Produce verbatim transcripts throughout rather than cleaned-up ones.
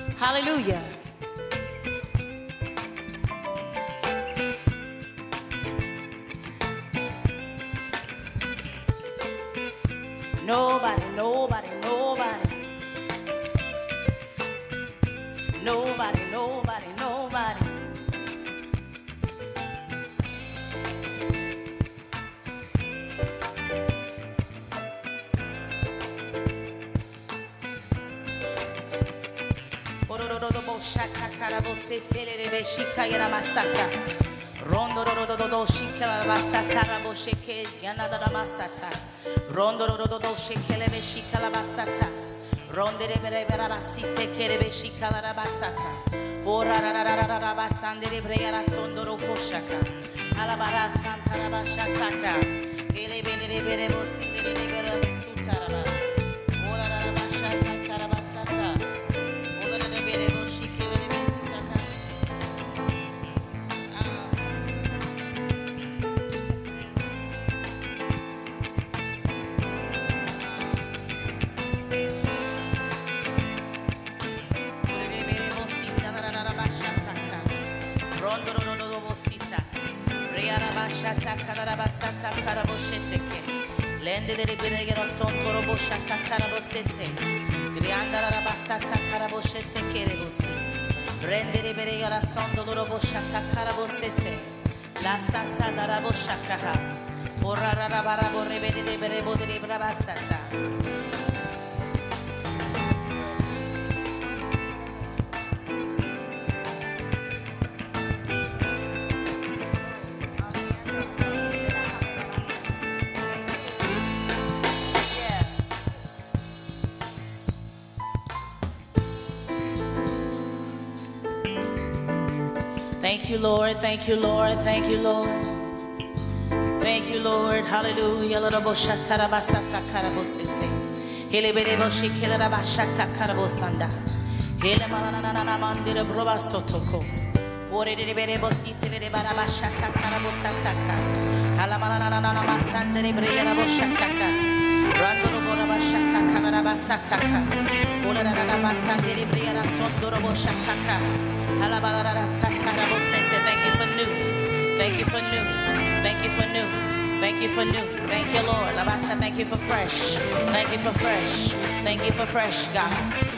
Hallelujah. Nobody, nobody, nobody. Nobody, nobody, nobody. Rondo do do do do shikela basata rabo sheke yanada masata. Rondo do do do shekele be shikala basata. Ronde de bere bere basite kere be shikala basata. Ora ra ra ra ra ra basande de breya ra sondoro koshaka. Alabara santa ra bashataka. Ele bere de bere bosinde de bere sutara. Ora ra ra bashataka ra basata. Ora de bere boshikele be sutaka. Shata karabasata karabosheteke lende de beregero sontoro boshata karabosete grianda rabasata karabosheteke rebosi rende de beregero sondoro boshata karabosete la sata daraboshakaha ora rabarabo rebede de berebo de brabasata. Thank you, Lord. Thank you, Lord. Thank you, Lord. Thank you, Lord. Hallelujah. Laraboshatara basata karabosete. Hele berebo shikela bashata karabosanda. Hele manana mandira broba sotoko. Ore de berebo site de barabashata karabosata ka. Hala manana masandere breya boshata ka. Randoro borabashata karabasata ka. Ola na masandere breya sondoro boshata ka. Thank you for new. Thank you for new. Thank you for new. Thank you for new. Thank you, Lord. Labasha, thank you for fresh. Thank you for fresh. Thank you for fresh, God.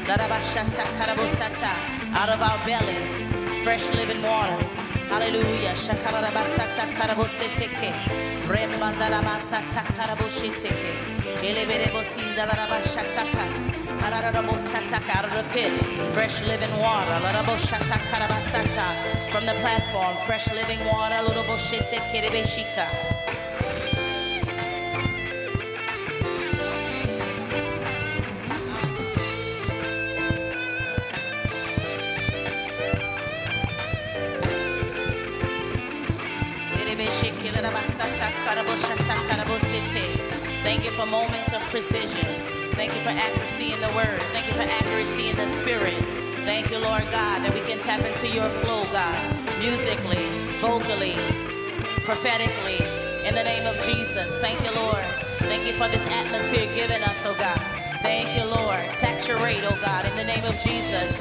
Out of our bellies, fresh living waters. Hallelujah. Shakarabasata karaboseteke. Rembandarabasata karaboshiteke. Eleberebosinda larabashataka. Out of the pit, fresh living water. From the platform, fresh living water. Thank you for moments of precision. Thank you for accuracy in the word. Thank you for accuracy in the spirit. Thank you, Lord God, that we can tap into your flow, God, musically, vocally, prophetically, in the name of Jesus. Thank you, Lord. Thank you for this atmosphere given us, oh God. Thank you, Lord. Saturate, oh God, in the name of Jesus.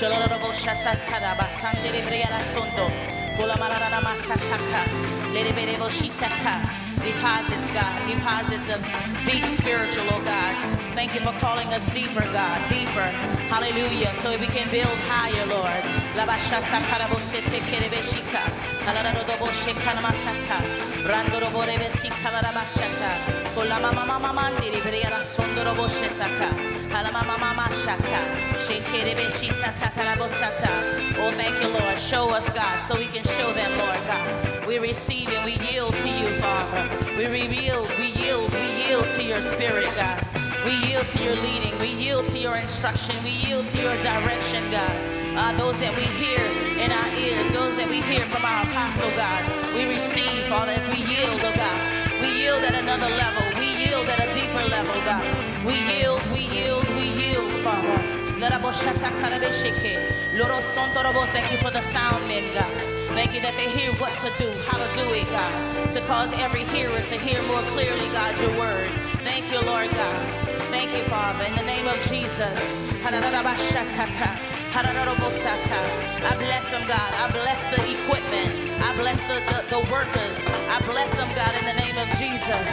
Deposits, God, deposits of deep spiritual, oh God. Thank you for calling us deeper, God, deeper. Hallelujah. So we can build higher, Lord. Labashata karabosete kerebeshika. Halaradobo shekanamasata. Randorobo rebesika larabashata. Kolamama mama mandiri briara sondorobo shetaka. Halamama mama shata. Shekerebeshita takarabosata. Oh, thank you, Lord. Show us, God, so we can show them, Lord God. We receive and we yield to you, Father. We reveal, we yield, we yield to your spirit, God. We yield to your leading. We yield to your instruction. We yield to your direction, God. Uh, those that we hear in our ears, those that we hear from our apostle, God. We receive, Father, as we yield, oh God. We yield at another level. We yield at a deeper level, God. We yield, we yield, we yield, Father. Thank you for the sound men, God. Thank you that they hear what to do, how to do it, God, to cause every hearer to hear more clearly, God, your word. Thank you, Lord God. Thank you, Father, in the name of Jesus. I bless them, God. I bless the equipment. I bless the, the, the workers. I bless them, God, in the name of Jesus.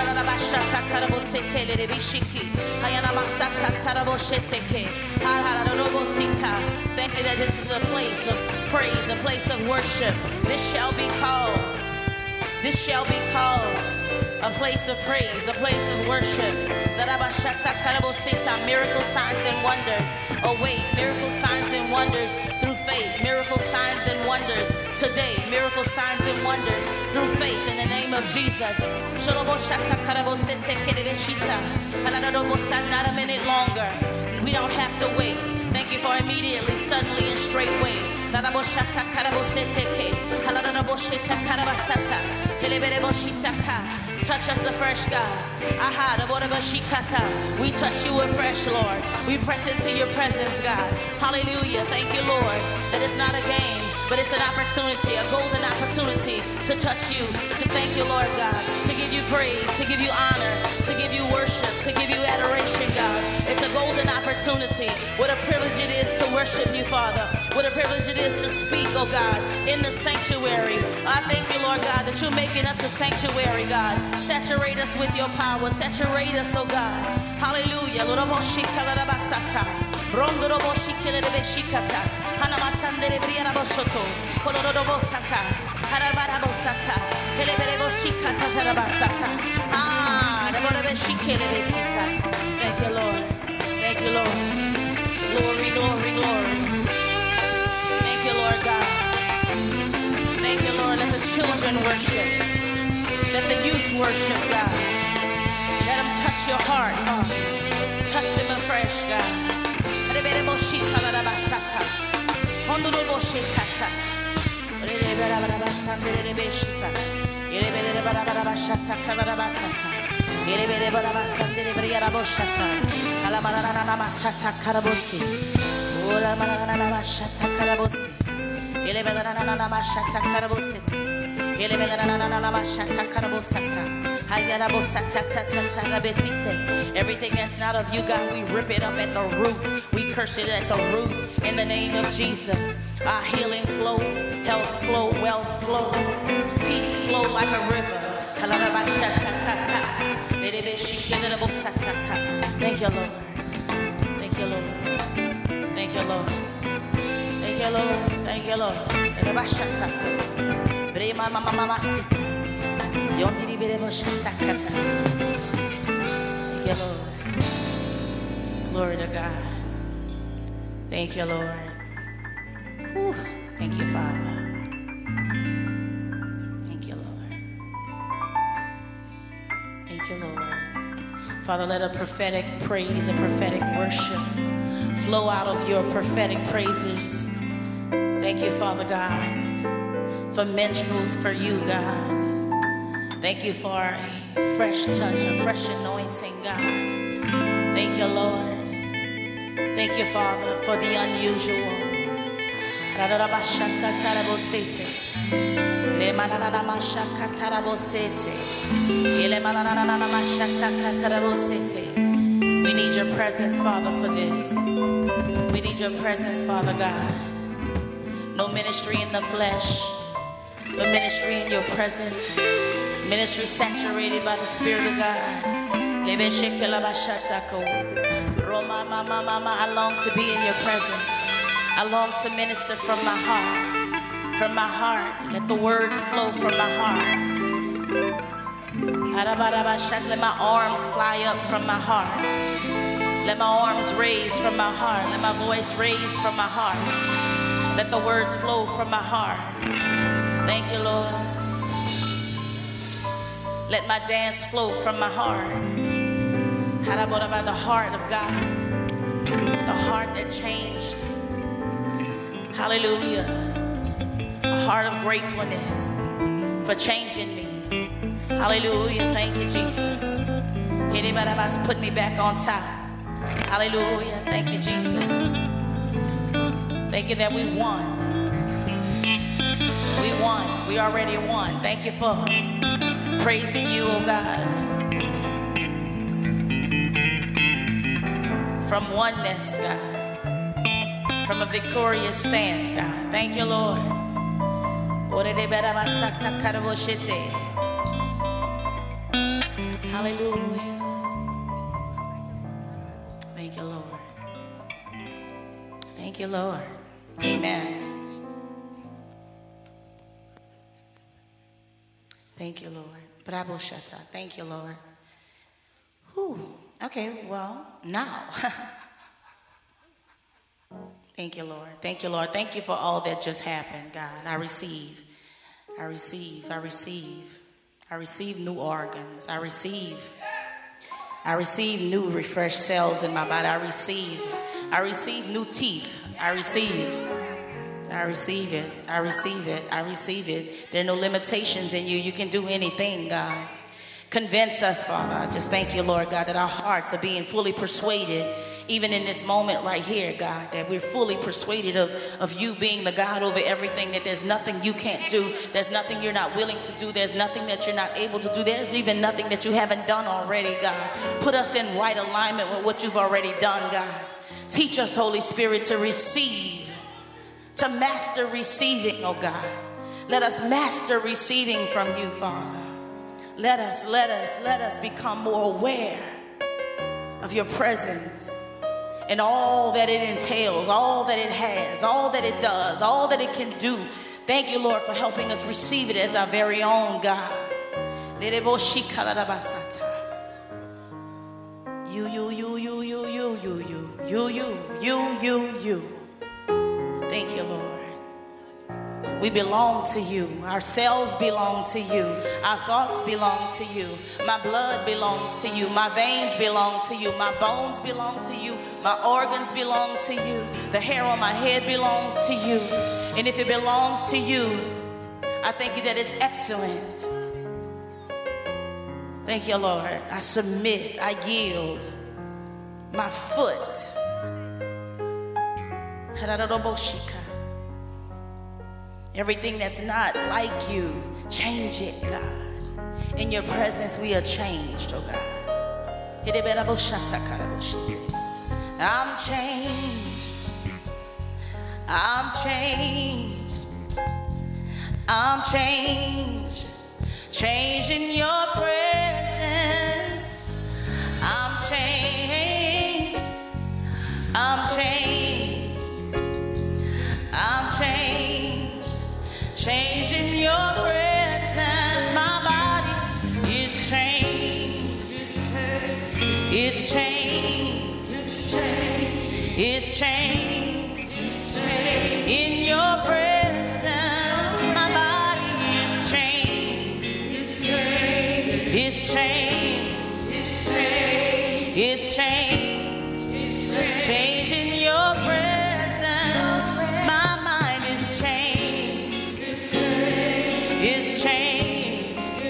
Thank you that this is a place of praise, a place of worship. This shall be called, this shall be called a place of praise, a place of worship. Miracle signs and wonders await. Miracle signs and wonders through faith. Miracle signs and wonders today. Miracle signs and wonders through faith in the name of Jesus. Not a minute longer. We don't have to wait. Thank you for immediately, suddenly, and straightway. Touch us afresh, God. We touch you afresh, Lord. We press into your presence, God. Hallelujah. Thank you, Lord, that it's not a game, but it's an opportunity, a golden opportunity to touch you, to thank you, Lord God, to give you praise, to give you honor, to give you worship, to give you adoration, God. It's a golden opportunity. What a privilege it is to worship you, Father. What a privilege it is to speak, oh God, in the sanctuary. I thank you, Lord God, that you're making us a sanctuary, God. Saturate us with your power. Saturate us, oh God. Hallelujah. Thank you, Lord. Thank you, Lord. Glory, glory, glory. Thank you, Lord God. Thank you, Lord. Let the children worship. Let the youth worship, God. Let them touch your heart, Father. Touch them afresh, God. Everything that's not of you, God, we rip it up at the root. We curse it at the root in the name of Jesus. Our healing flow, health flow, wealth flow, peace flow like a river. Thank you, Lord. Thank you, Lord. Thank you, Lord. Thank you, Lord. Thank you, Lord. Thank you, Lord. Glory to God. Thank you, Lord. Whew. Thank you, Father. Thank you, Lord. Thank you, Lord. Father, let a prophetic praise, a prophetic worship flow out of your prophetic praises. Thank you, Father God, for minstrels for you, God. Thank you for a fresh touch, a fresh anointing, God. Thank you, Lord. Thank you, Father, for the unusual. We need your presence, Father, for this. We need your presence, Father God. No ministry in the flesh, but ministry in your presence. Ministry saturated by the Spirit of God. I long to be in your presence. I long to minister from my heart. From my heart. Let the words flow from my heart. Let my arms fly up from my heart. Let my arms raise from my heart. Let my voice raise from my heart. Let the words flow from my heart. Thank you, Lord. Let my dance flow from my heart. How about the heart of God? The heart that changed. Hallelujah. A heart of gratefulness for changing me. Hallelujah. Thank you, Jesus. Put me back on top. Hallelujah. Thank you, Jesus. Thank you that we won. We won. We already won. Thank you for praising you, oh God. From oneness, God. from a victorious stance, God. Thank you, Lord. Hallelujah. Thank you, Lord. Thank you, Lord. Amen. Thank you, Lord. Bravo Shata. Thank you, Lord. Whew. Okay, well, now. Thank you, Lord. Thank you, Lord. Thank you for all that just happened, God. I receive. I receive. I receive. I receive new organs. I receive. I receive new refreshed cells in my body. I receive. I receive new teeth. I receive. I receive it. I receive it. I receive it. There are no limitations in you. You can do anything, God. Convince us, Father. I just thank you, Lord God, that our hearts are being fully persuaded, even in this moment right here, God, that we're fully persuaded of, of you being the God over everything, that there's nothing you can't do. There's nothing you're not willing to do. There's nothing that you're not able to do. There's even nothing that you haven't done already, God. Put us in right alignment with what you've already done, God. Teach us, Holy Spirit, to receive, to master receiving, oh God. Let us master receiving from you, Father. Let us, let us, let us become more aware of your presence and all that it entails, all that it has, all that it does, all that it can do. Thank you, Lord, for helping us receive it as our very own, God. You, you, you, you, you, you, you, you, you, you, you, you, you. Thank you, Lord. We belong to you. Our cells belong to you. Our thoughts belong to you. My blood belongs to you. My veins belong to you. My bones belong to you. My organs belong to you. The hair on my head belongs to you. And if it belongs to you, I thank you that it's excellent. Thank you, Lord. I submit. I yield my foot. Everything that's not like you, change it, God. In your presence, we are changed, oh God. I'm changed. I'm changed. I'm changed. Changed in your presence. I'm changed. I'm changed. I'm changed. Changed in your presence. My body is changed. It's changed. It's changed. It's changed. In your presence. My body is changed. It's changed. It's changed. It's changed. It's changed. Changed in your presence. My mind is changed. It's changed.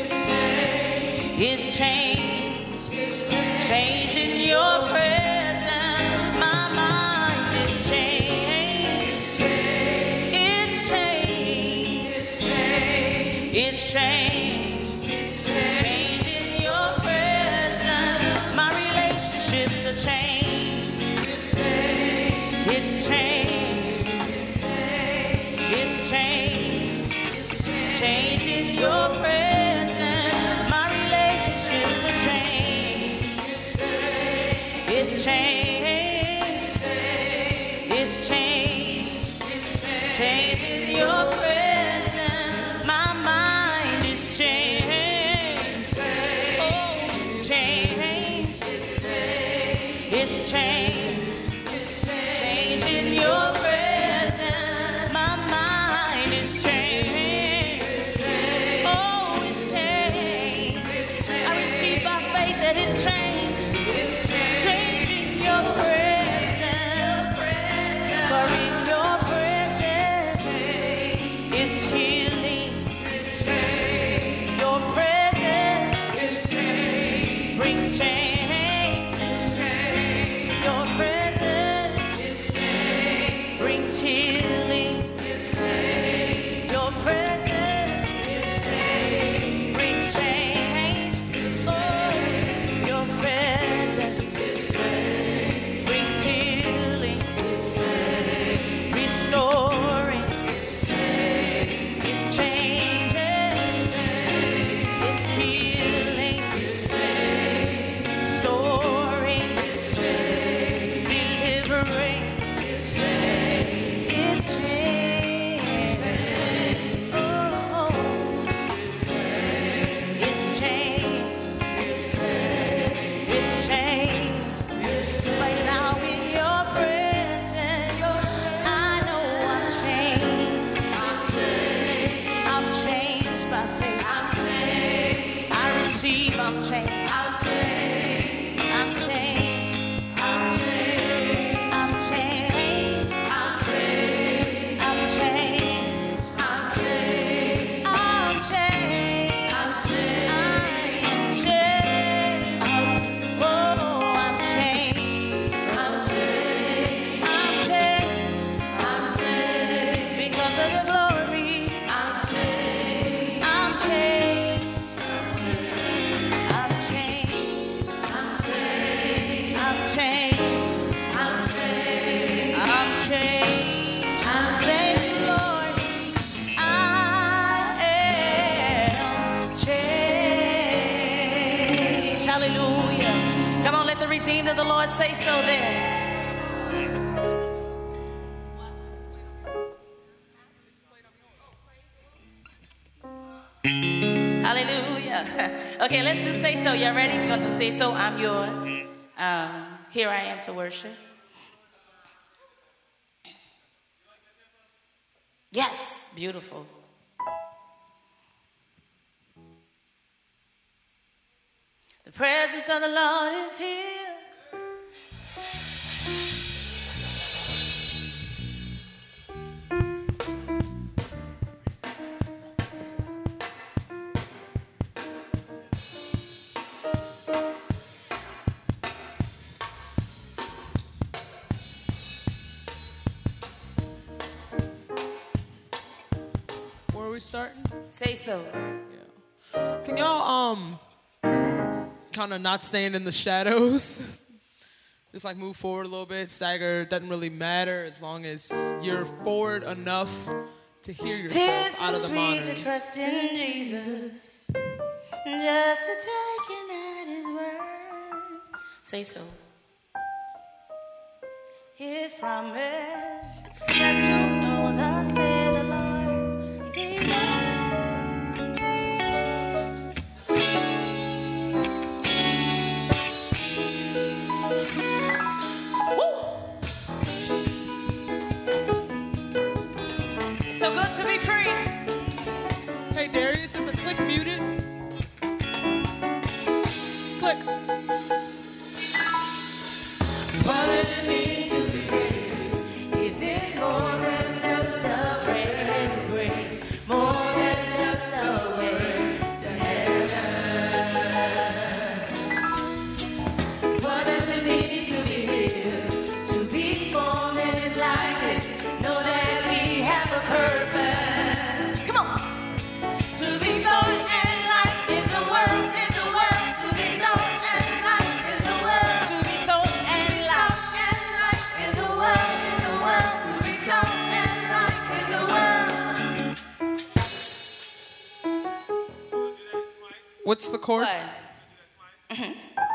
It's changed. Changed in your presence. My mind is changed. It's changed. It's changed. Changed in your presence. My relationships are changed. It's changed. It's changed. Change in your presence. My relationships are changed. It's changed. It's changed. Change in your presence. My mind is changed. Oh, it's changed. It's changed. Change in your presence. My mind is changed. Oh, it's changed. I receive by faith that it's changed. Change in your presence. For in your presence is healing. Your presence brings change. Your presence changed. I'm changed. I'm changed. I'm Thank you, Lord. I am changed. Hallelujah. Come on, let the redeemed of the Lord say so then. Hallelujah. Okay, let's do say so. Y'all ready? We're going to say so. I'm yours. Um, here I am to worship. Yes, beautiful. The presence of the Lord is here. Starting? Say so. Yeah. Can y'all um kind of not stand in the shadows? Just like move forward a little bit. Stagger doesn't really matter as long as you're forward enough to hear yourself out of the monitor. Tis to trust in Jesus, just to take him at his word. Say so. His promise, just to know thus said the Lord. It's so good to be free. Hey Darius, is the click muted? Click. What does it mean to be free? Is it more than just a prayer and pray? More than just a way to heaven. What does it mean to be healed? To be formed in his likeness? Know that we have a purpose. Come on. To be salt and light in the world, in the world. To be salt and light in the world. To be salt and light. Salt and light in the world, in the world. To be salt and light in the world. What's the chord? What? Mhm.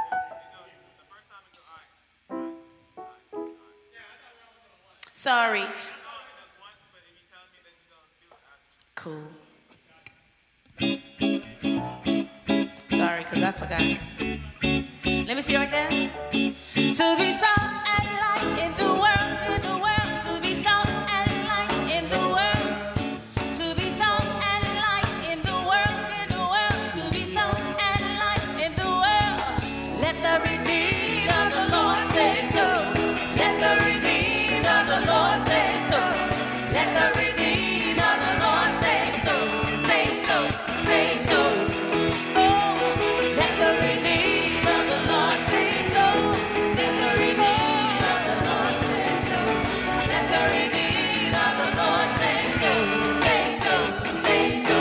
Sorry. Cool. Sorry, because I forgot. Let me see right there. To be salt and light in the world, in the world. To be salt and light in the world. To be salt and light in the world, in the world. To be salt and light in the world. Let the redeemed of the Lord say so. Let the redeemed of the Lord say so. Let the redeemed of the Lord say so. Say so, say so. Oh, let the redeemed of the Lord say so. Let the redeemed of the Lord say so. Let the redeemed of the Lord say so. Say so, say so.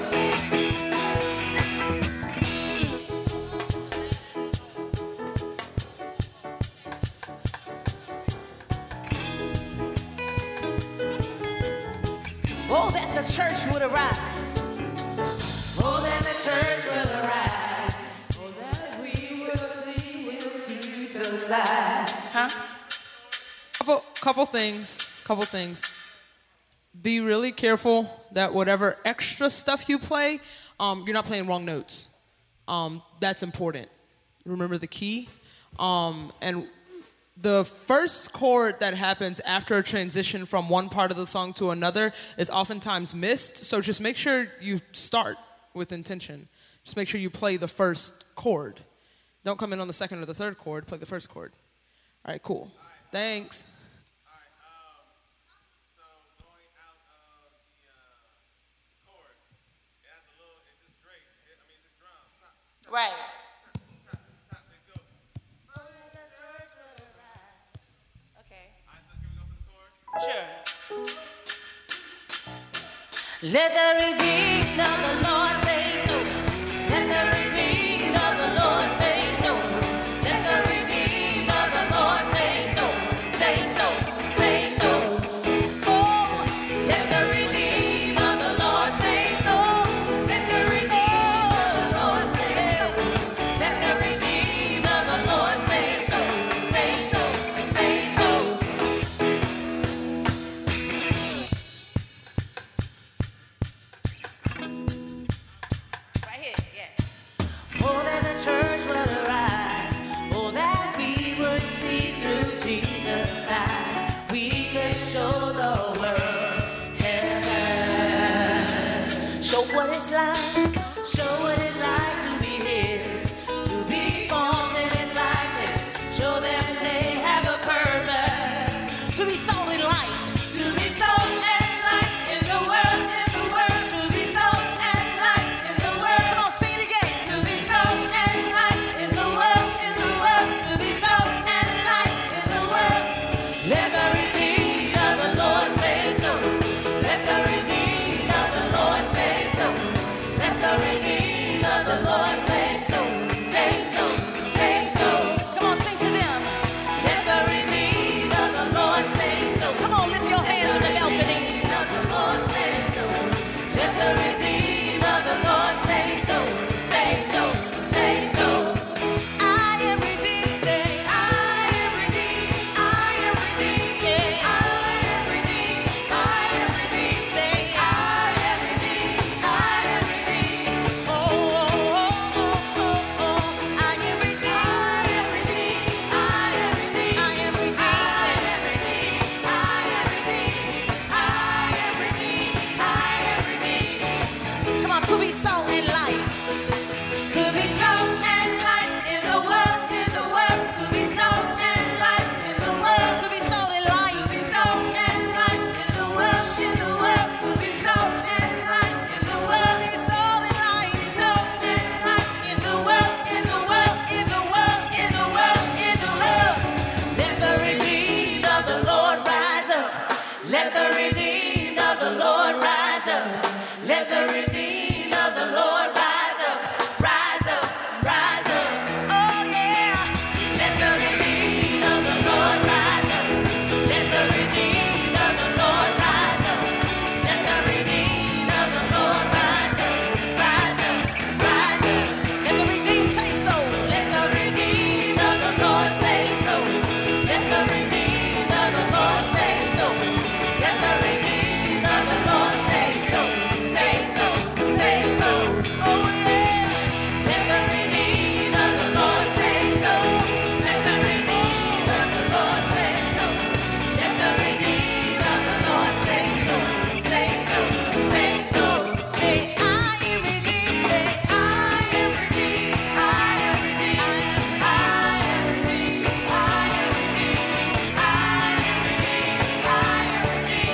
Oh, that the church would arise. Oh, that the church will arise. Oh, that we will see his Jesus light. Huh? Couple, couple things. Couple things. Be really careful that whatever extra stuff you play, um, you're not playing wrong notes. Um, that's important. Remember the key. Um, and the first chord that happens after a transition from one part of the song to another is oftentimes missed. So just make sure you start with intention. Just make sure you play the first chord. Don't come in on the second or the third chord. Play the first chord. All right, cool. Thanks. Right. Okay. Sure. Let the redeemed of the Lord say so. Let the redeemed of the Lord say so. Let the redeemed of the Lord be salt and light. To be salt and light in the world, in the world. To be salt and light in the world. Come on, sing it again. To be salt and light in the world, in the world. To be salt and light in the world. Let the redeemed of the Lord say so. Let the redeemed of the Lord say so. Let the redeemed of the Lord say so. Say so, say so. Come on, sing to them. Let the redeemed of the Lord say so. Come on, lift your hands in the balcony. Of the Lord say so. Let the redeemed of the Lord say so. Say so, say so. I am redeemed. Say, I am redeemed. I am redeemed. yeah. I am redeemed. I am redeemed. Say, I am redeemed. I am redeemed. oh, oh, oh, oh, oh, oh. I am redeemed. I am redeemed. I am redeemed. I am redeemed. I am redeemed. I am redeemed. I am redeemed. I am redeemed. Come on, to be salt and light. To be salt and light in the world, in the world. To be salt and light in the world. To be salt and To light. be salt and light in the world, in the world. To be salt and light in the To world. be salt and light. Salt and light in the world, in the world, in the world, in the world, in the world. Let the redeemed of the Lord rise up. Let the redeemed of the Lord rise up. Let the redeemed of the Lord rise up. Rise up, rise up. Oh, yeah. Let the redeemed of the Lord rise up. Let the redeemed of the Lord rise up. Let the redeemed of the Lord rise up. Rise up, rise up. Let the redeemed say so. Let the redeemed of the Lord say so. Let the redeemed of the Lord say so. Let the redeemed of the Lord say so. Say so, say so. Oh, yeah. Let the redeemed of the Lord say so. Let the redeemed of the Lord say so. Let the redeemed of the Lord say so. Say so, say so. Say, I am redeemed. Say, I am redeemed. I am redeemed. I am redeemed. I am redeemed. I am redeemed. I am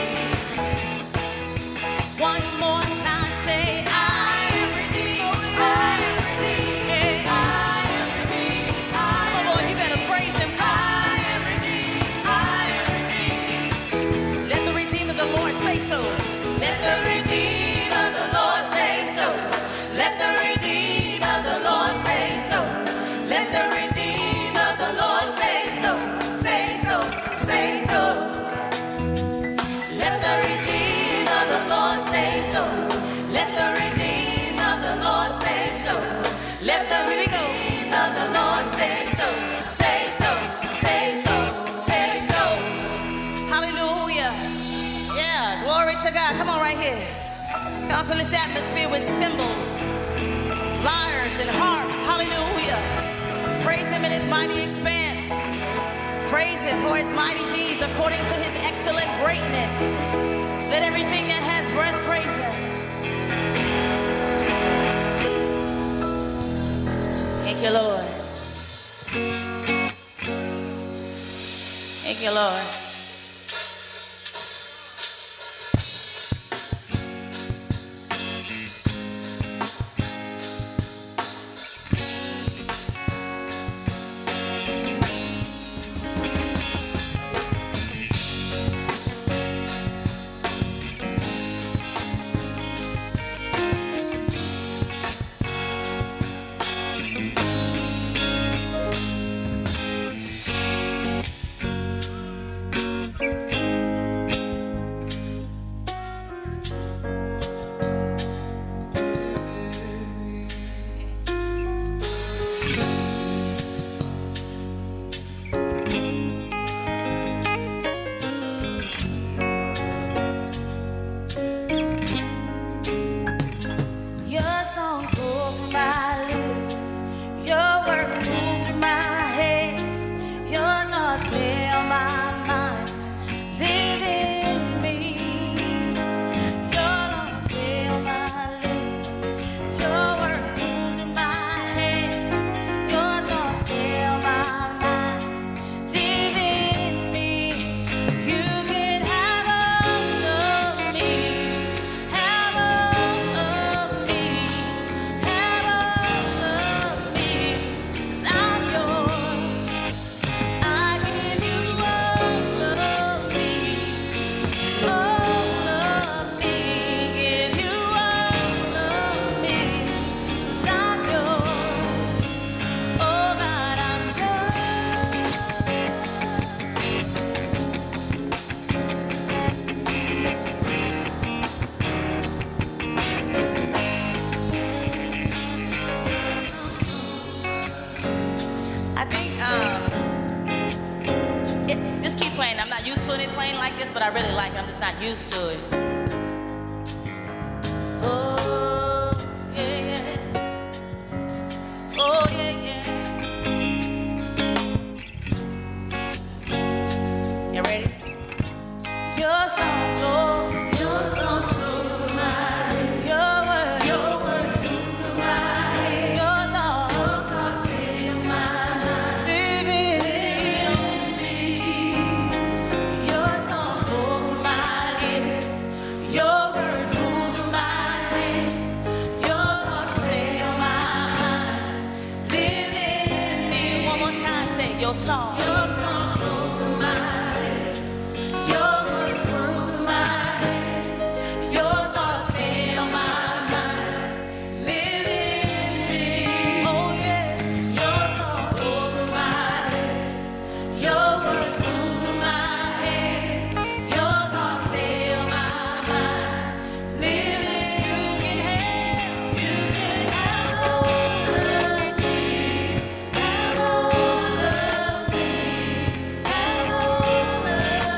redeemed. one more time. Say, I am redeemed. I am redeemed. I am redeemed. I come on, you better praise him. I am redeemed. I am redeemed. Let the redeemed of the Lord say so. Let the redeemed of the Lord say so. Let the redeemed of the Lord say so. Let the redeemed of the Lord say so. Say so, say so. Let the redeemed of the Lord say so. Let the redeemed of the Lord say so. Let the redeemed of the Lord say so. Say so, say so, say so. Hallelujah. Yeah, glory to God. Come on right here. Come fill this atmosphere with cymbals, lyres, and harps. Hallelujah. Praise him in his mighty expanse. Praise him for his mighty deeds according to his excellent greatness. Let everything that has breath praise him. Thank you, Lord. Thank you, Lord. to any playing like this, but I really like it. I'm just not used to it. Oh, yeah, yeah. Oh, yeah, yeah. You ready? Your song, Lord. Your song, Lord, mine. Your word. Your word, Lord, mine. Your thought. Your thoughts in my mind. Live in me. Your song, Lord, mine. Your words move through my hands. Your thoughts stay on my mind. Live in me. One more time, say your song. Your song, Lord, mine. Your word flows through my hands. Your thoughts stay on my mind. Live in me. Oh yeah. Your song flows through my lips. Your word flows through my hands. Your thoughts stay on my mind. Live in me. You can have. You can have all of me. Have all of me. Have all of me.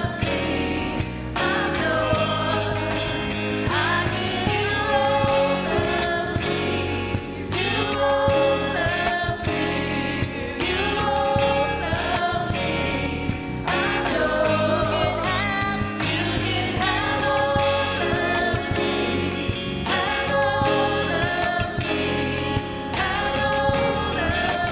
I'm yours. I give you all of me. You all of me. You all of me. I'm yours. You can have. You can have all of me. Have all of me. Have all of me.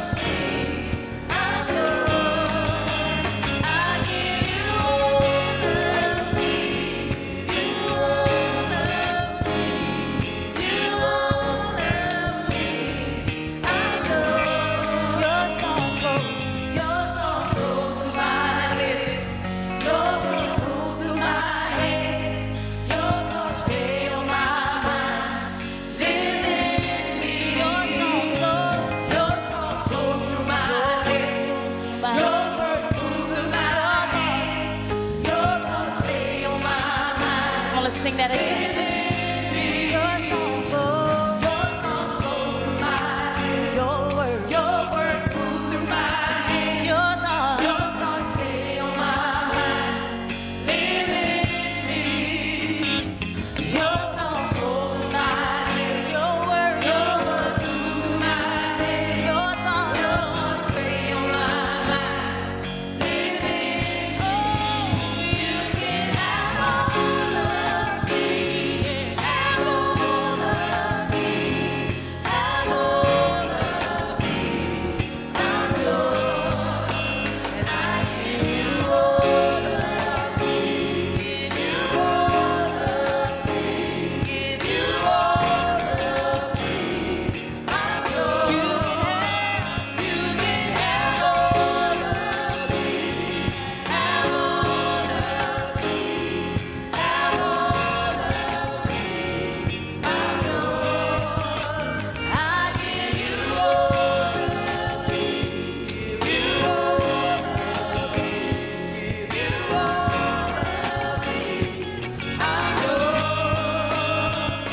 I'm yours. I give you all of me. You all of me. You all of me. I'm yours. Your song flows. Your song flows through my lips. Your word flows through my hands. Your thoughts stay on my mind. Live in me. Your song flows. Your song flows through my lips. Your word moves through my hands. Your thoughts stay on my mind. Come on, let's sing that again. Your song flows. Your song flows through my lips. Your word. Your word moves through my hands. Your thoughts. Your thoughts stay on my mind. Live in me. Your song flows through my lips. Your word. Your word moves through my hands. Your thoughts. Your thoughts stay on my mind. Live in me. Oh, you can have all of me. Have all of me. Have all of me. 'Cause I'm yours. And I give you all of me. Give you all of me. Give you all of me. I'm yours. You can have. You can have all of me. Have all of me. Have all of me. I'm yours. I give you all of me. Give you all of me. Give you all of me. I'm yours.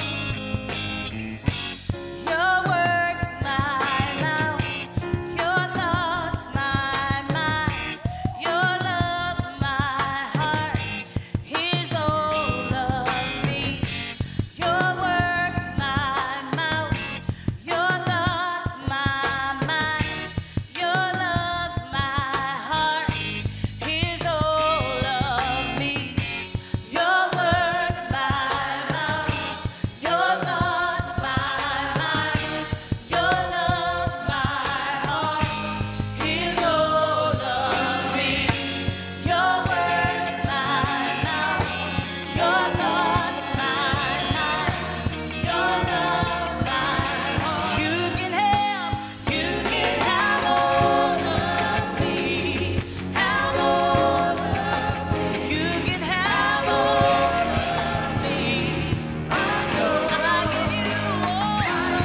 Your words, my mouth. Your thoughts, my mind. Your love, my heart. Here's all of me. Your words, my mouth. Your thoughts, my mind. Your love, my heart. Here's all of me. Your words, my mouth. Your thoughts, my mind. Your love, my heart. Here's all of me. Your words, my mouth. Your thoughts, my mind. Your love, my heart. You can have, you can have all of me. Have all of me. You can have all of me. I'm yours. I give you all.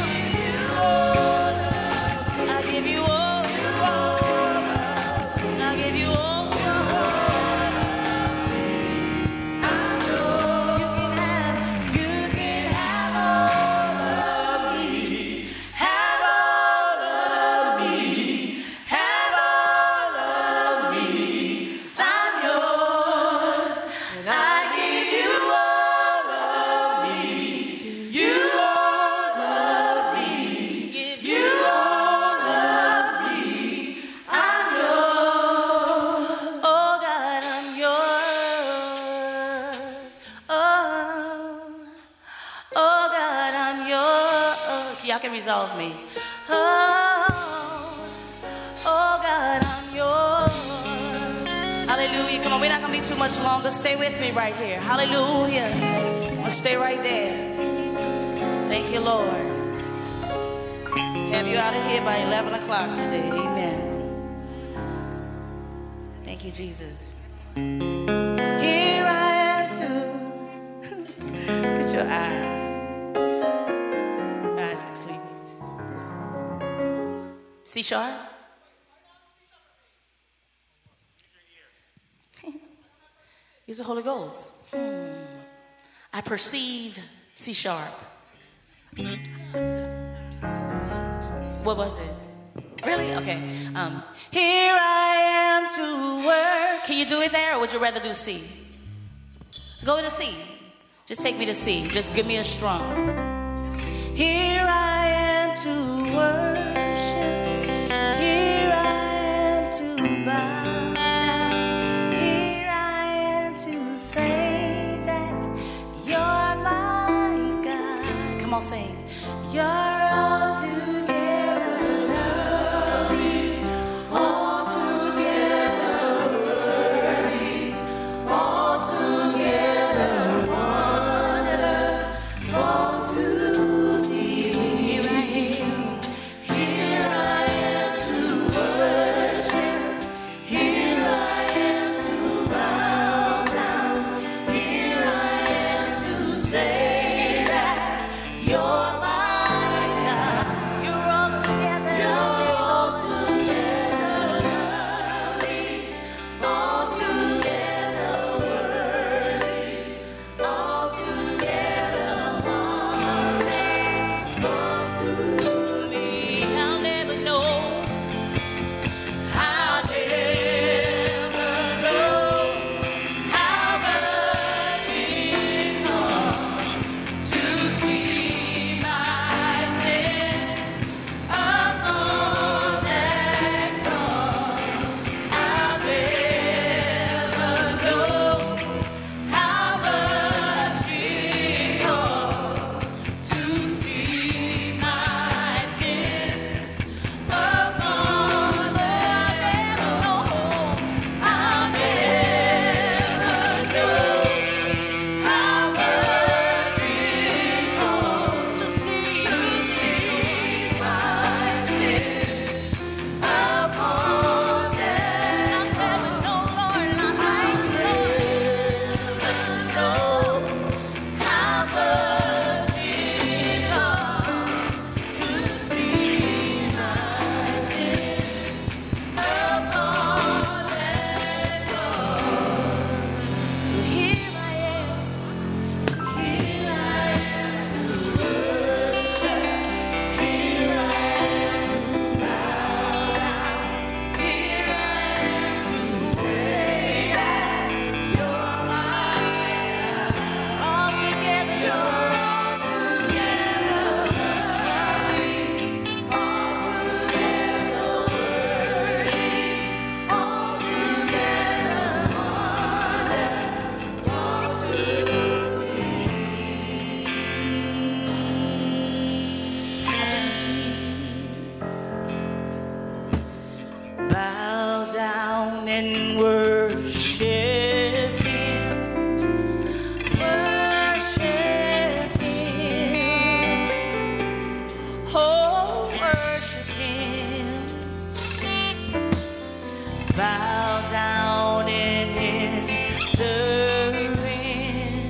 I give you all. I give you all. I give you all. I'm yours. You can have, you can have all of me. Have all of me. Have all of me. 'Cause I'm yours. resolve me. Oh, oh God, I'm yours. Hallelujah. Come on, we're not going to be too much longer. Stay with me right here. Hallelujah. I'm going to stay right there. Thank you, Lord. Have you out of here by eleven o'clock today. Amen. Thank you, Jesus. Here I am too. Look at your eyes. Your eyes are sleepy. C sharp? Use the Holy Ghost. Hmm. I perceive C sharp. What was it? Really? Okay. Um, here I am to work. Can you do it there, or would you rather do C? Go to C. Just take me to C. Just give me a strum. Here I am to worship. Here I am to bow down. Here I am to say that you're my God. Come on, sing. You're all together lovely, all together worthy, all together wonderful to me. Here I am, here I am to worship, here I am to bow down, here I am to say that you're my and worship Him, worship Him, oh, worship Him, bow down and enter in,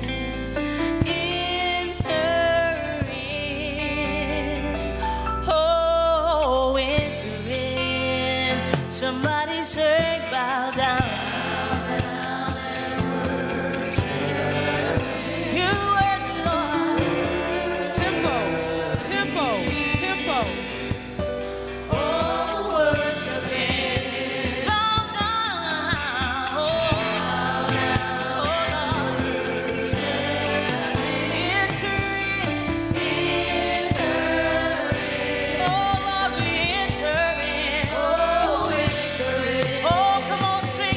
enter in, oh, enter in, somebody say, bow down, bow down and worship. You are the Lord. Tempo, tempo, tempo. Oh, worship Him. Bow down, oh, oh Lord. Enter in, enter in. Oh Lord, we enter in. Oh, enter in. Oh, come on, sing.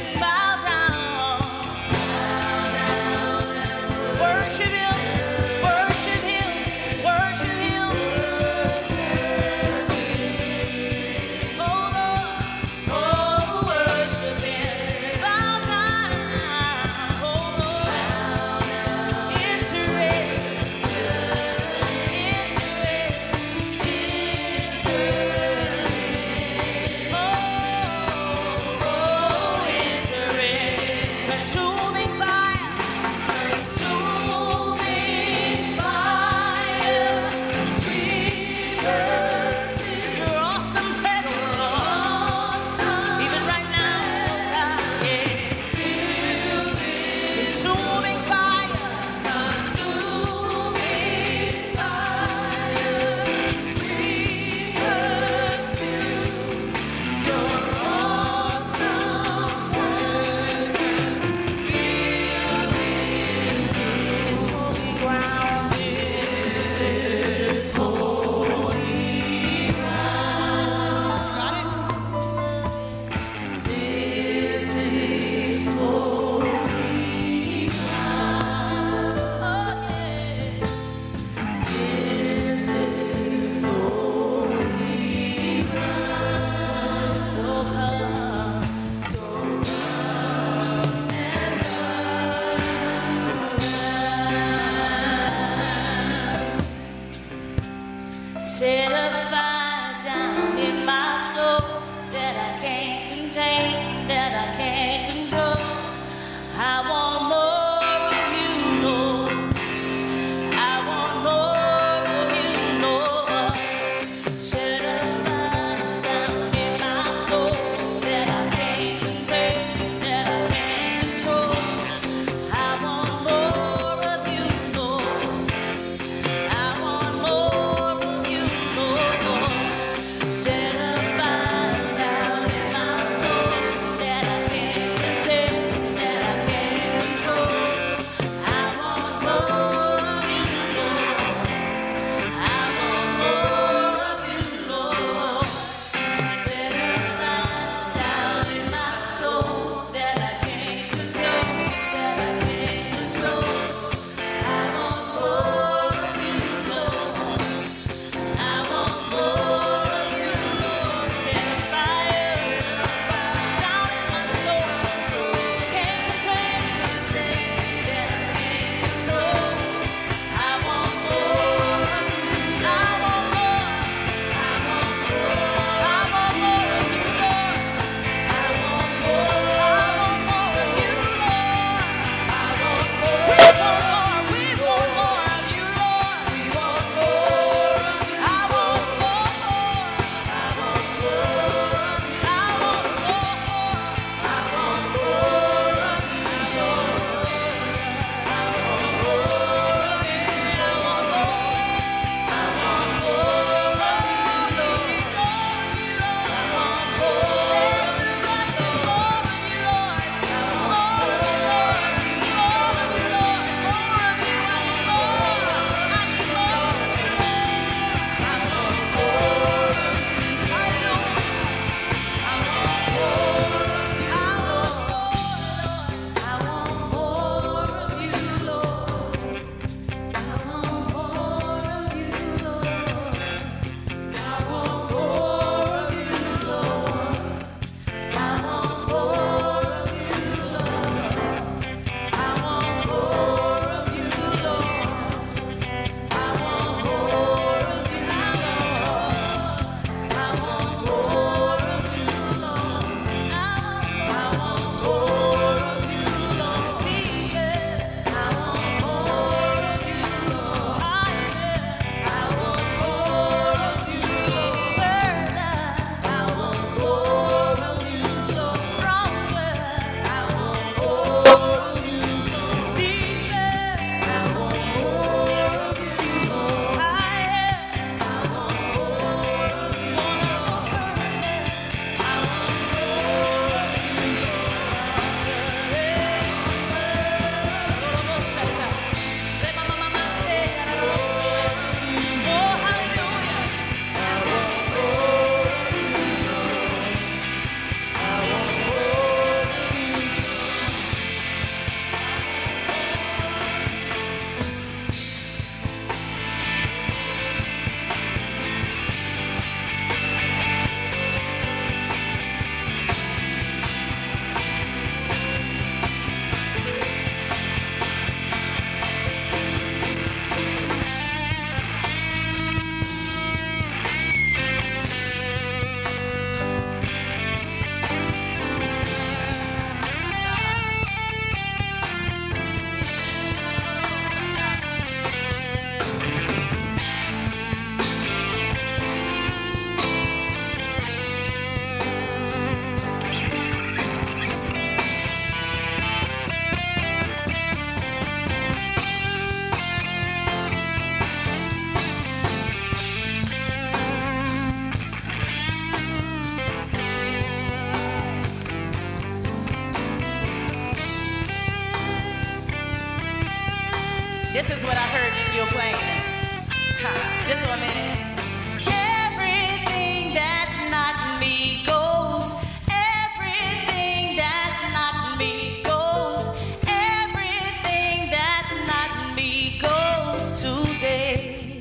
This is what I heard you playing. Ha, just for a minute. Everything that's not me goes. Everything that's not me goes. Everything that's not me goes today.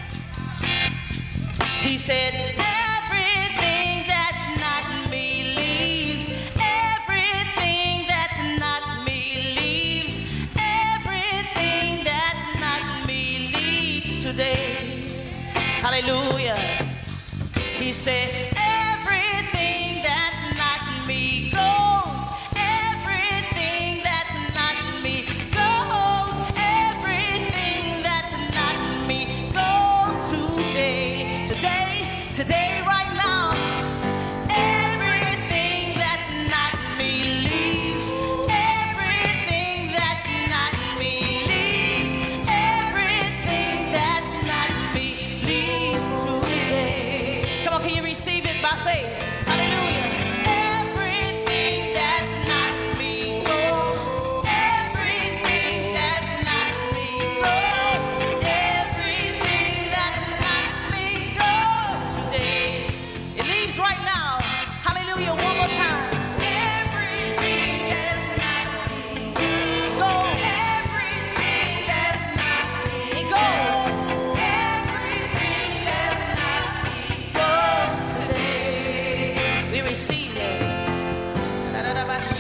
He said, everything that's not me leaves. Everything that's not me leaves. Everything that's not me leaves today. Hallelujah. He said, everything that's not me goes. Everything that's not me goes. Everything that's not me goes today. Today, today, right now. Everything that's not me leaves. Everything that's not me leaves. Everything that's not me leaves today. Come on, can you receive it by faith? Hallelujah. Everything that's not me goes. Everything that's not me goes. Everything that's not me goes today. It leaves right now. Hallelujah. One more time. Everything that's not me goes. Everything that's not me goes. Everything that's not me goes today. We receive it. Da-da-da-ba-sh.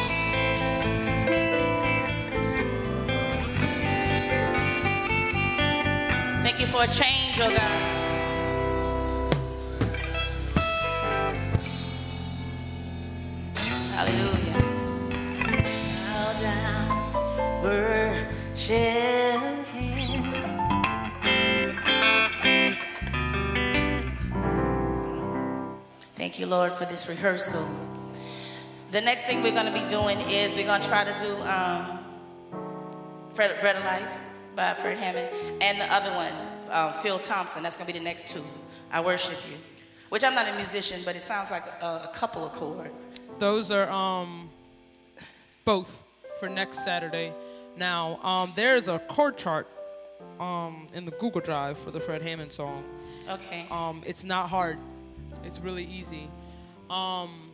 Thank you for a change, oh God. Hallelujah. Bow down, worship Him. Thank you, Lord, for this rehearsal. The next thing we're going to be doing is we're going to try to do um, Fred, Bread of Life by Fred Hammond, and the other one, um, Phil Thompson. That's going to be the next two. I Worship You, which I'm not a musician, but it sounds like a, a couple of chords. Those are um, both for next Saturday. Now, um, there's a chord chart um, in the Google Drive for the Fred Hammond song. Okay. Um, it's not hard. It's really easy. Um,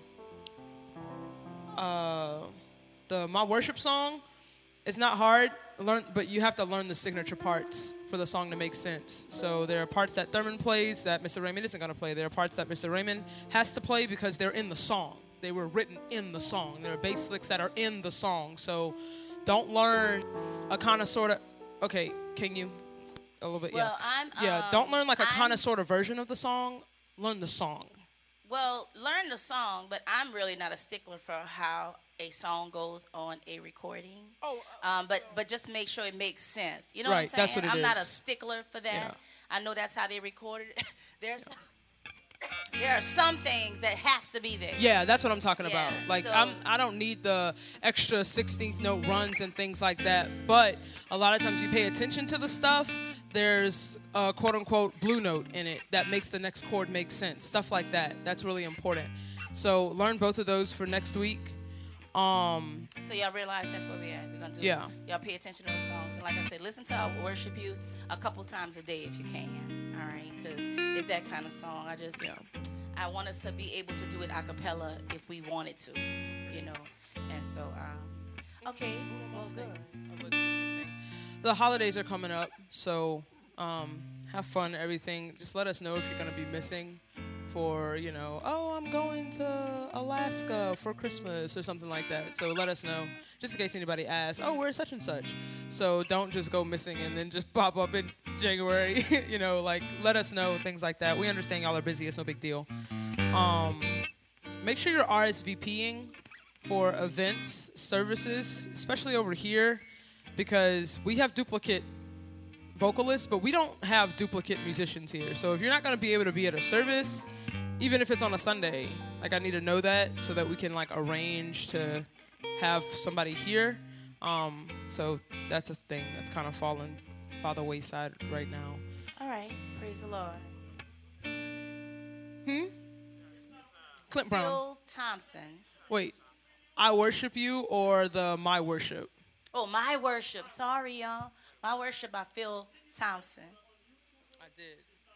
uh, the My Worship song, it's not hard, learn, but you have to learn the signature parts for the song to make sense. So there are parts that Thurman plays that Mister Raymond isn't going to play. There are parts that Mister Raymond has to play because they're in the song. They were written in the song. There are bass licks that are in the song. So don't learn a kind of sort of, okay, can you, a little bit, Well, yeah. I'm, yeah, um, don't learn like a I'm- kind of sort of version of the song. Learn the song. Well, learn the song, but I'm really not a stickler for how a song goes on a recording. Oh, um, but but just make sure it makes sense. You know Right, what I'm saying? that's what it I'm not a is. stickler for that. Yeah. I know that's how they recorded it. There's there are some things that have to be there. Yeah, that's what I'm talking Yeah, about. Like so- I'm, I don't need the extra sixteenth note runs and things like that. But a lot of times you pay attention to the stuff. There's a quote unquote blue note in it that makes the next chord make sense. Stuff like that. That's really important. So learn both of those for next week. Um, So y'all realize that's where we're at. We're gonna do. Yeah. Y'all pay attention to the songs, and like I said, listen to I Worship You a couple times a day if you can. All right, because it's that kind of song. I just, Yeah. I want us to be able to do it a cappella if we wanted to, you know. And so, um, okay, well, good. the holidays are coming up, so um, have fun. Everything. Just let us know if you're gonna be missing. For, you know, oh, I'm going to Alaska for Christmas or something like that. So let us know, just in case anybody asks, oh, where's such and such? So don't just go missing and then just pop up in January. You know, like, let us know, things like that. We understand y'all are busy. It's no big deal. Um, make sure you're R S V P ing for events, services, especially over here, because we have duplicate vocalists, but we don't have duplicate musicians here. So if you're not going to be able to be at a service, even if it's on a Sunday, like I need to know that so that we can like arrange to have somebody here. Um, so that's a thing that's kind of fallen by the wayside right now. All right, praise the Lord. Hmm? Clint Brown. Phil Thompson. Wait, I Worship You or the My Worship? Oh, My Worship. Sorry, y'all. My Worship by Phil Thompson. I did.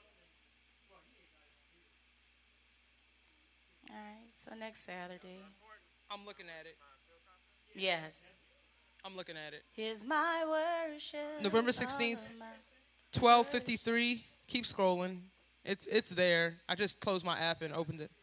All right, so next Saturday. I'm looking at it. Yes. I'm looking at it. Here's my worship. November sixteenth, all of my- twelve fifty-three. Keep scrolling. It's it's there. I just closed my app and opened it.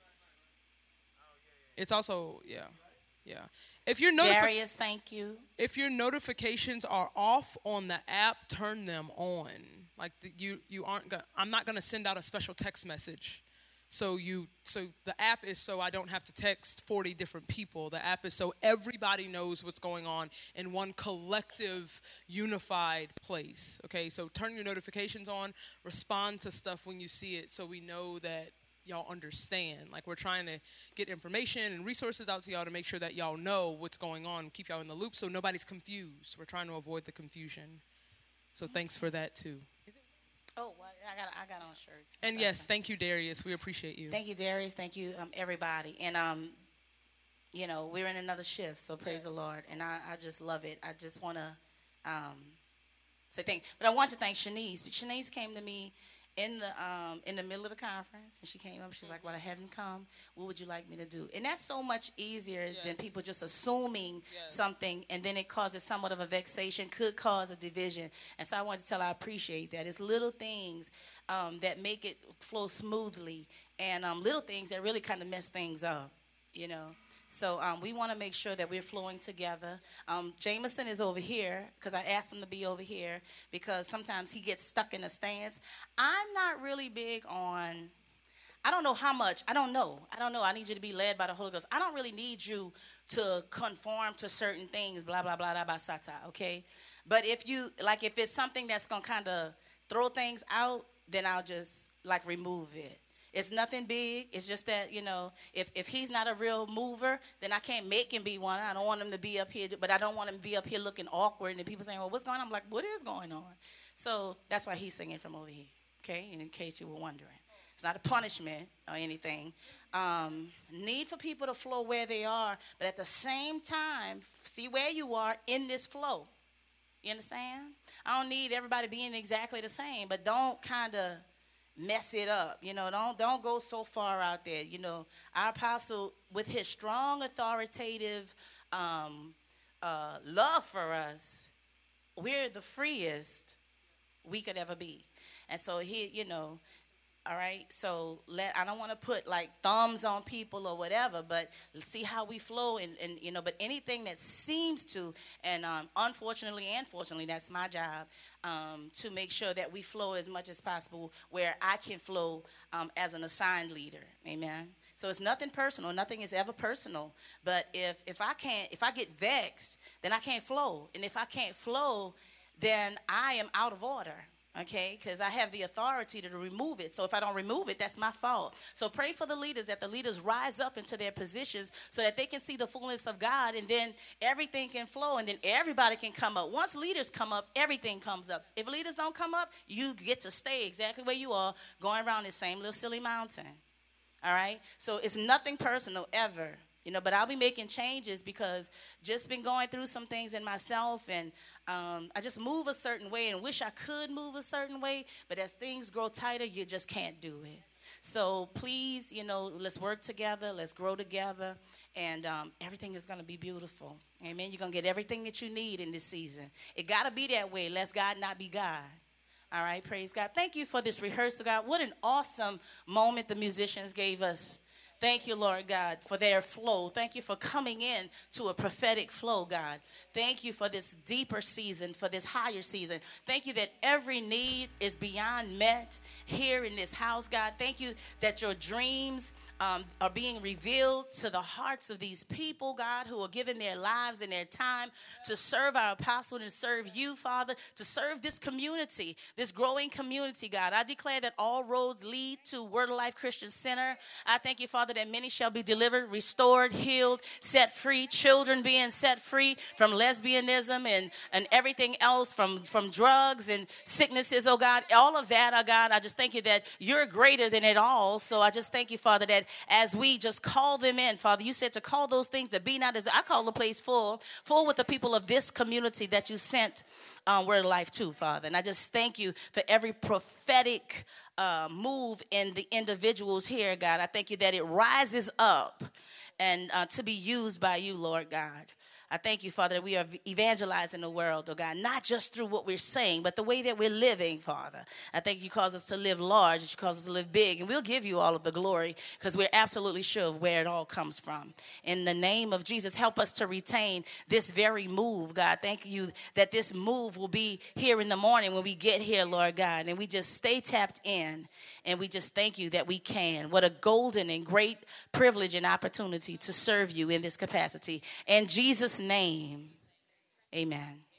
It's also, yeah, yeah. If your notifi- Darius, thank you. if your notifications are off on the app, turn them on. Like the, you you aren't gonna. I'm not gonna send out a special text message. So you so the app is so I don't have to text forty different people. The app is so everybody knows what's going on in one collective, unified place. Okay, so turn your notifications on, respond to stuff when you see it, so we know that y'all understand. Like, we're trying to get information and resources out to y'all to make sure that y'all know what's going on, keep y'all in the loop, so nobody's confused. We're trying to avoid the confusion. So thanks for that too. Oh, well, I got I got on shirts. And yes, thank you, Darius. We appreciate you. Thank you, Darius. Thank you, um, everybody. And um, you know, we're in another shift, so praise Yes. the Lord. And I, I just love it. I just want to um, say thank. But I want to thank Shanice. But Shanice came to me in the um, in the middle of the conference, and she came up. She's like, "Well, I haven't come. What would you like me to do?" And that's so much easier than Yes. people just assuming Yes. something, and then it causes somewhat of a vexation, could cause a division. And so I want to tell her I appreciate that. It's little things um, that make it flow smoothly, and um, little things that really kind of mess things up, you know. So um, we want to make sure that we're flowing together. Um, Jameson is over here because I asked him to be over here because sometimes he gets stuck in the stands. I'm not really big on, I don't know how much. I don't know. I don't know. I need you to be led by the Holy Ghost. I don't really need you to conform to certain things, blah, blah, blah, blah, blah, sata, okay? But if you, like if it's something that's going to kind of throw things out, then I'll just, like, remove it. It's nothing big. It's just that, you know, if, if he's not a real mover, then I can't make him be one. I don't want him to be up here, but I don't want him to be up here looking awkward and people saying, well, what's going on? I'm like, what is going on? So that's why he's singing from over here, okay, and in case you were wondering. It's not a punishment or anything. Um, need for people to flow where they are, but at the same time, see where you are in this flow. You understand? I don't need everybody being exactly the same, but don't kind of mess it up. You know, don't don't go so far out there. You know, our apostle, with his strong, authoritative um, uh, love for us, we're the freest we could ever be. And so he, you know, all right, so let I don't want to put like thumbs on people or whatever, but see how we flow and, and you know, but anything that seems to, and um, unfortunately and fortunately, that's my job, um, to make sure that we flow as much as possible where I can flow um, as an assigned leader, amen. So it's nothing personal, nothing is ever personal, but if, if I can't, if I get vexed, then I can't flow, and if I can't flow, then I am out of order. Okay, because I have the authority to remove it. So if I don't remove it, that's my fault. So pray for the leaders, that the leaders rise up into their positions so that they can see the fullness of God, and then everything can flow, and then everybody can come up. Once leaders come up, everything comes up. If leaders don't come up, you get to stay exactly where you are, going around this same little silly mountain. All right? So it's nothing personal ever. You know, but I'll be making changes because just been going through some things in myself, and um, I just move a certain way and wish I could move a certain way, but as things grow tighter, you just can't do it. So please, you know, let's work together, let's grow together, and um, everything is going to be beautiful. Amen. You're going to get everything that you need in this season. It got to be that way, lest God not be God. All right, praise God. Thank you for this rehearsal, God. What an awesome moment the musicians gave us. Thank you, Lord God, for their flow. Thank you for coming in to a prophetic flow, God. Thank you for this deeper season, for this higher season. Thank you that every need is beyond met here in this house, God. Thank you that your dreams um, are being revealed to the hearts of these people, God, who are giving their lives and their time to serve our apostle and serve you, Father, to serve this community, this growing community, God. I declare that all roads lead to Word of Life Christian Center. I thank you, Father, that many shall be delivered, restored, healed, set free, children being set free from lesbianism and, and everything else, from, from drugs and sicknesses, oh God. All of that, oh God, I just thank you that you're greater than it all. So I just thank you, Father, that as we just call them in, Father, you said to call those things that be not as, I call the place full, full with the people of this community that you sent um, Word of Life to, Father. And I just thank you for every prophetic uh, move in the individuals here, God. I thank you that it rises up and uh, to be used by you, Lord God. I thank you, Father, that we are evangelizing the world, oh God, not just through what we're saying, but the way that we're living, Father. I thank you cause us to live large, that you cause us to live big, and we'll give you all of the glory because we're absolutely sure of where it all comes from. In the name of Jesus, help us to retain this very move, God. Thank you that this move will be here in the morning when we get here, Lord God, and we just stay tapped in, and we just thank you that we can. What a golden and great privilege and opportunity to serve you in this capacity. In Jesus' name, amen.